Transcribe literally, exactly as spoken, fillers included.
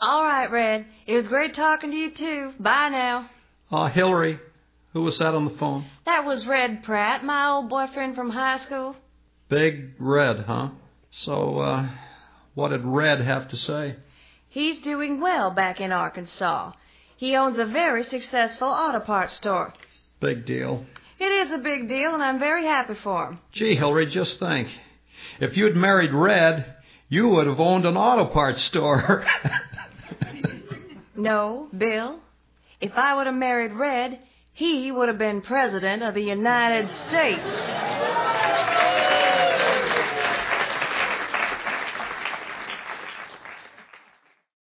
All right, Red. It was great talking to you, too. Bye now. Uh, Hillary, who was that on the phone? That was Red Pratt, my old boyfriend from high school. Big Red, huh? So, uh, what did Red have to say? He's doing well back in Arkansas. He owns a very successful auto parts store. Big deal. It is a big deal, and I'm very happy for him. Gee, Hillary, just think. If you'd married Red, you would have owned an auto parts store. No, Bill. If I would have married Red, he would have been president of the United States.